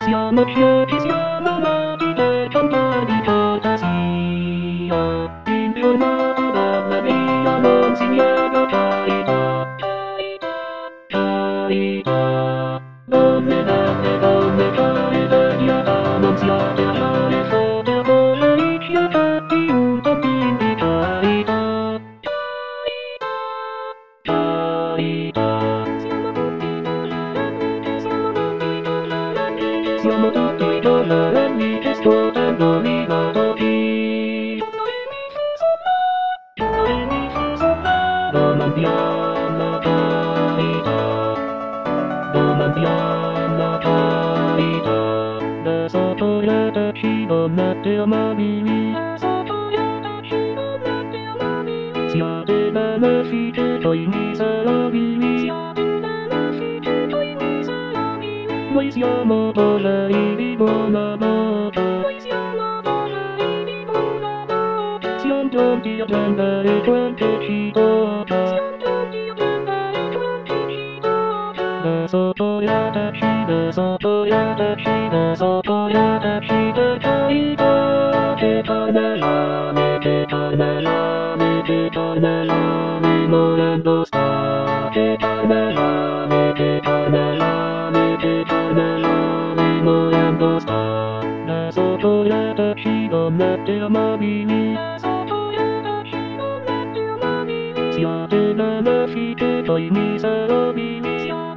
Siamo scelti, siamo nati per cantare di fantasia. In giornata bella via non si niega carità. Carità. Donne belle, donne care, carità, non siate amare sotto a volerci fatti un pochino di carità. Carità. Siamo tutti tolleranti che scuotendo rigatoti. Domandiamo carità. Domandiamo carità. Da sottoiateci donnette amabili. Siate benefiche coi miserabili. Noi siamo polari di buona modo. Siamo giunti a prendere quel che ci tocca. Da sottoiateci, da sottoiateci, da sottoiateci per carità. Che carnellame, che carnellame, che carnellame, morendo sta. Che carnellame, che carnellame, che carnellame, morendo sta. Da sottoiateci donnette amabili. Siate benefiche coi miserabili.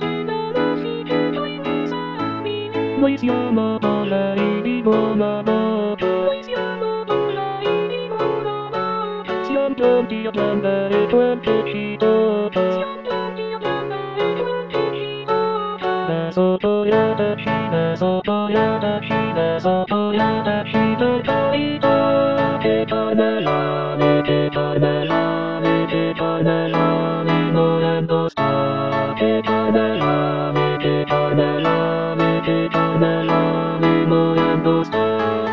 Noi siamo polari di buona modo. Siamo giunti a prendere quel che ci tocca. Da sottoiateci, da sottoiateci, da sottoiateci per carità. Che carnellame, che carnellame, che carnellame, morendo sta. Che carnellame, che carnellame, che carnellame, morendo sta.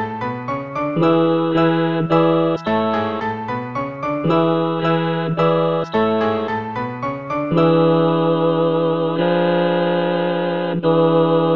Morendo sta. Morendo sta. Morendo